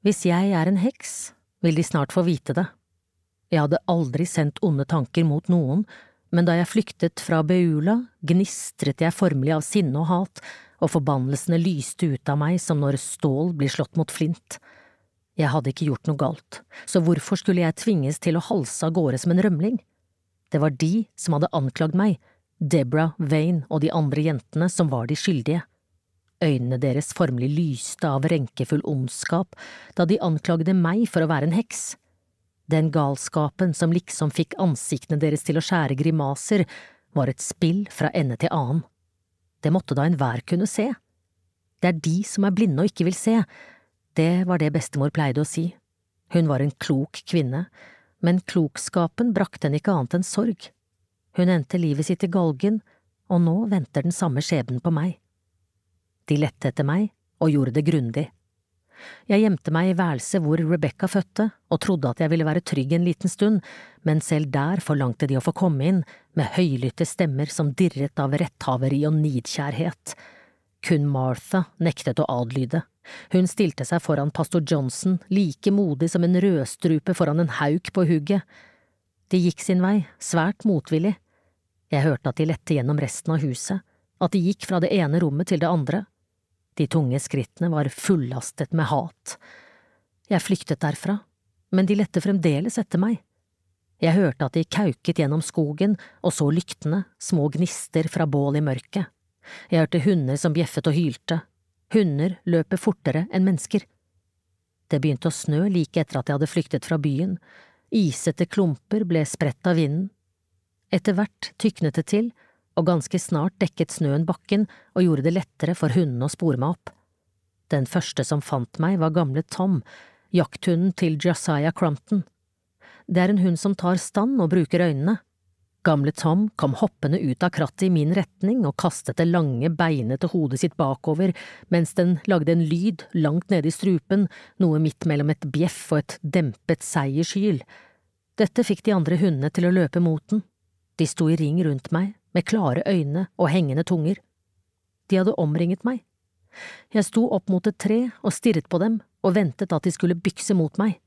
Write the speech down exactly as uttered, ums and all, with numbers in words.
Hvis jeg er en heks, vil de snart få vite det. Jeg hadde aldri sendt onde tanker mot noen, men da jeg flyktet fra Beula, gnistret jeg formelig av sinne og hat, og forbannelsene lyste ut av meg som når stål blir slått mot flint. Jeg hadde ikke gjort noe galt, så hvorfor skulle jeg tvinges til å halse av gårde som en rømling? Det var de som hadde anklagd meg, Deborah, Vane og de andre jentene som var de skyldige. Øynene deres formelig lyste av renkefull ondskap da de anklagde meg for å være en heks. Den galskapen som liksom fikk ansiktene deres til å skjære grimaser, var et spill fra ende til annen. Det måtte da enhver kunne se. Det er de som er blinde og ikke vil se. Det var det bestemor pleide å si. Hun var en klok kvinne, men klokskapen brakte henne ikke annet enn sorg. Hun endte livet sitt i galgen, og nå venter den samme skjebnen på meg. De lette etter meg, og gjorde det grundig. Jeg gjemte meg i værelset hvor Rebecca fødte, og trodde at jeg ville være trygg en liten stund, men selv der forlangte de å få komme inn, med høylytte stemmer som dirret av retthaveri og nidkjærhet. Kun Martha nektet å adlyde. Hun stilte seg foran pastor Johnson, like modig som en rødstrupe foran en hauk på hugget. De gikk sin vei, svært motvillig. Jeg hørte at de lette gjennom resten av huset, at de gikk fra det ene rommet til det andre. De tunge skrittene var fullastet med hat. Jeg flyktet derfra, men de lette fremdeles etter meg. Jeg hørte at de kauket gjennom skogen og så lyktene, små gnister fra bål i mørket. Jeg hørte hunder som bjeffet og hylte. Hunder løper fortere enn mennesker. Det begynte å snø like etter at jeg hadde flyktet fra byen. Isete klumper ble spredt av vinden. Etter hvert tyknet det til, og ganske snart dekket snøen bakken og gjorde det lettere for hundene å spore meg opp. Den første som fant meg var gamle Tom, jakthunden til Josiah Crumpton. Det er en hund som tar stand og bruker øynene. Gamle Tom kom hoppende ut av krattet i min retning og kastet det lange beinete hodet sitt bakover, mens den lagde en lyd langt nede i strupen, noe midt mellom et bjeff og et dempet seiershyl. Dette fikk de andre hundene til å løpe mot den. De sto i ring rundt meg, med klare øyne og hengende tunger. De hadde omringet meg. Jeg sto opp mot et tre og stirret på dem og ventet at de skulle bykse mot meg.